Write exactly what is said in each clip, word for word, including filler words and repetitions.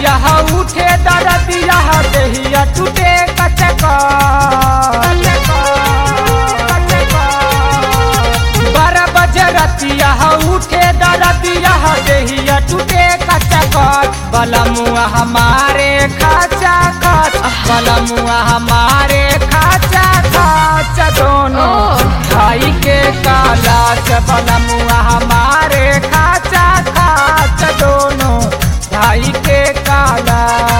दरदिया उठे दरदिया देहिया टूटे कचक बारह बजे रतिया उठे दरदिया देहिया टूटे कचक बलमुआ हमारे खाचा खाच बलमुआ हमारे खाचा खाच दोनों भाई के काला बलमुआ हमारे खाचा खाच दोनों भाई के काला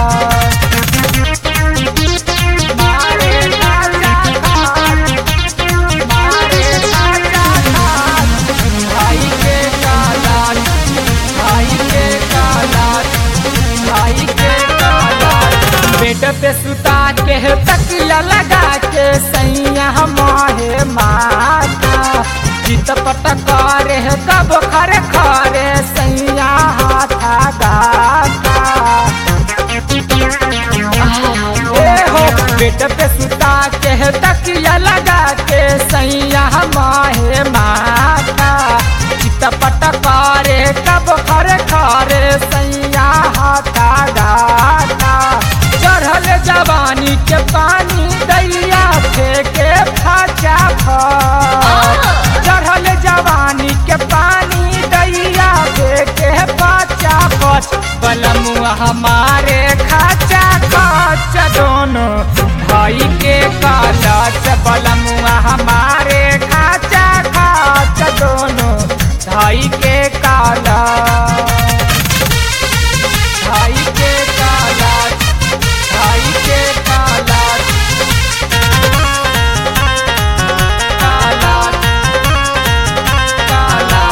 मारे खाचा खाच मारे खाचा खाच भाई के काला भाई के काला भाई के काला बेड पे सुता के तकिया लगा के सैया माहे माता चित पटक रे कब खरे खरे सैया हाथा गाता ए हो बेड पे सुता के तकिया लगा के सैया माहे माता चित पटक रे कब खरे खरे सैया हाथा गाता चढ़ल जवानी के पानी दैया फेंके फाचा फच चढ़ल जवानी के पानी दैया फेंके फाचा फच बलमुआ हमारे खाचा खच दोनों भाई के कालच बलमुआ हमारे खाचा खच दोनों भाई के काला भाई के काला भाई के काला काला काला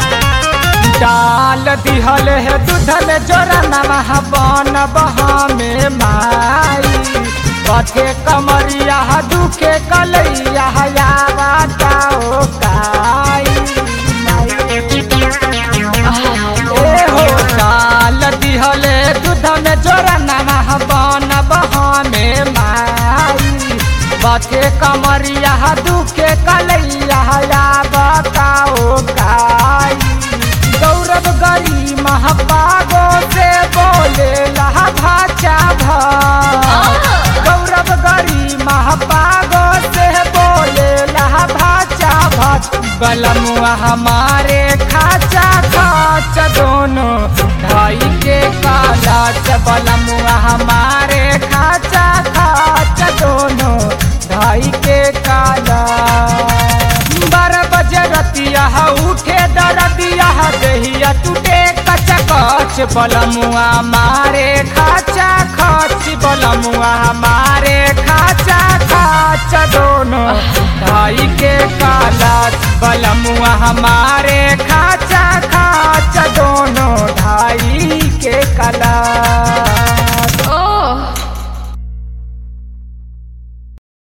डाल दिहल है दूधल जोरा नमः बन बहा में माई पथे कमरिया दुखे कलैया यावा जाओ काई ए हो डाल दिहल दूध में जोरा नमः बन बहा में माई पथे कमरिया दुखे कलैया यावा बताओ काई गौरव गरी महापागो से बोले लहा भाचा भा गौरव गरी महापागो से बोले लहा भाचा भच बलमुआ हमारे खाचा खाच दोनों भाई के काला बलमुआ हमारे खाचा खाच दोनों भाई के काला बारह बजे रतिया उठे दरदिया देहिया टूटे कचकच बलमुआ मारे खाचा खच बलमुआ हमारे खाचा खाच दोनों भाई के काला बलमुआ हमारे खाचा खाच दोनों भाई के काला।